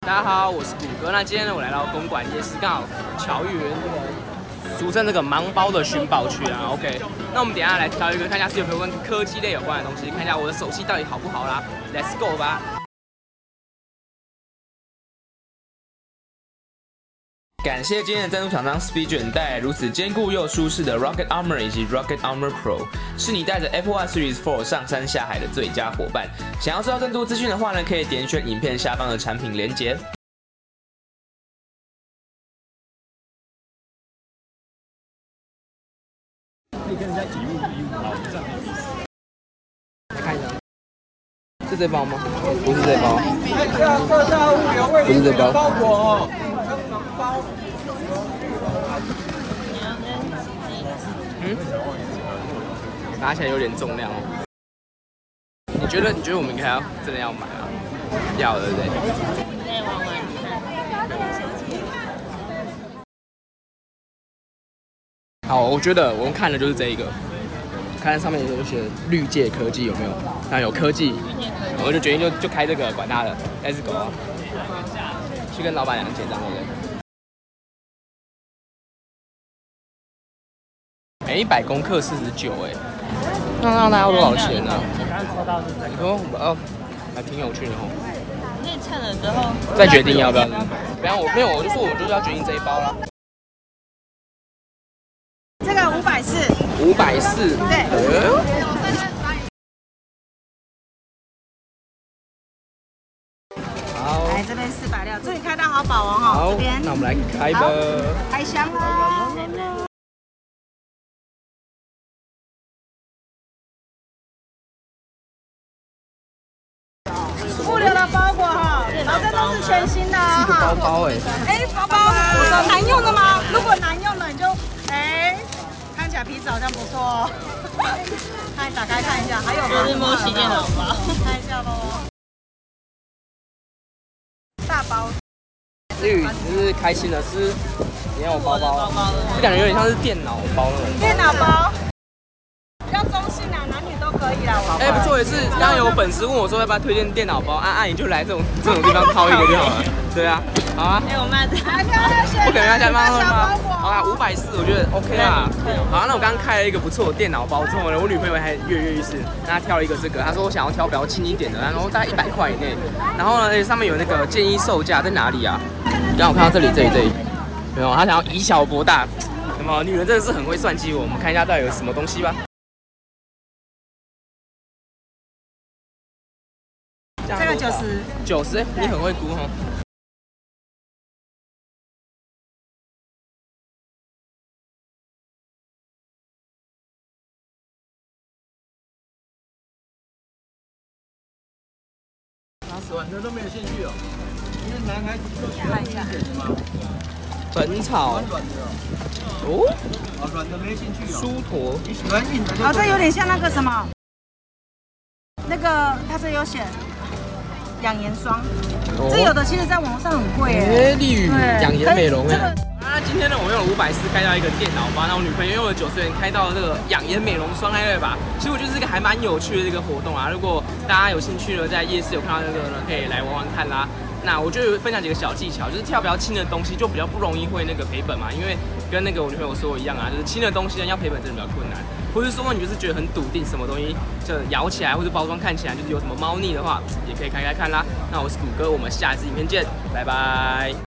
大家好，我是谷歌。那今天呢，我来到公馆夜市，刚好巧遇这个俗称这个盲包的寻宝区啊。OK， 那我们等一下来挑一个，看一下是有没有跟科技类有关的东西，看一下我的手气到底好不好啦。Let's go 吧！感谢今天的赞助厂商 Speedgen 带来如此坚固又舒适的 Rocket Armor 以及 Rocket Armor Pro， 是你带着 Apple Watch Series 4上山下海的最佳伙伴。想要知道更多资讯的话呢，可以点选影片下方的产品连结。 可以跟人家以物易物，好，这样。 来看一下，是这包吗？不是这包， 不是这包。 包裹。 拿起来有点重量哦。你觉得我们应该真的要买啊？要，对不对？ 再玩玩看。 好，我觉得我们看的就是这一个，看上面有写绿界科技有没有？那有科技，我就决定就开这个，管他的 ，Let's go 啊！去跟老板娘结账，对不对？每100公克49，哎，那大概要多少钱呢？ 我刚刚抽到是这你说哦，还挺有趣的哦。 可以称了之后再决定要不要。不然我没有，我就说我就是要决定这一包啦。 这个540， 540， 对。 好， 来这边460，祝你开到好宝哦哈！ 好， 这边那我们来开吧。 开箱啦！物流的包裹哈，然后这都是全新的是个包哈。 包哎， 包包难用的吗？如果难用的你就看起来皮质好像不错哦。看打开看一下，还有吗？ 就是摸起电脑包， 看一下包包。大包。 绿就是开心的是，你看我包包，就感觉有点像是电脑包那种。 电脑包。比较中性啊，男女都可以啦。 哎，不错也是，刚刚有粉丝问我说要不要推荐电脑包，你就来这种地方掏一个就好了。对啊，好啊。 我卖的， 不可能要加吗？好啊，540我觉得 OK 啦。好，那我刚刚开了一个不错的电脑包之后呢，我女朋友还跃跃欲试，那她挑了一个这个，她说我想要挑比较轻一点的，然后大概100块以内。然后呢，上面有那个建议售价在哪里啊？刚我看到这里，没有，她想要以小博大。那么女人真的是很会算计我们看一下到底有什么东西吧。 这个90， 你很会估哈。 软的都没有兴趣哦，因为男孩子都喜欢一点嘛。 本草软的哦， 软的没兴趣哦。 舒驼， 你喜欢硬的？ 这有点像那个什么，那个它这有写养颜霜，这有的其实在网上很贵哎。 丽宇养颜美容哎。今天呢，我用了540开到一个电脑包，那我女朋友用了90元开到了这个养颜美容霜，对吧？其实我觉得是一个还蛮有趣的这个活动啊。如果大家有兴趣呢，在夜市有看到这个呢，可以来玩玩看啦。那我就分享几个小技巧，就是挑比较轻的东西，就比较不容易会那个赔本嘛。因为跟那个我女朋友说的一样啊，就是轻的东西呢要赔本真的比较困难，或是说你就是觉得很笃定什么东西就咬起来或者包装看起来就是有什么猫腻的话，也可以开开看啦。那我是谷歌，我们下一次影片见，拜拜。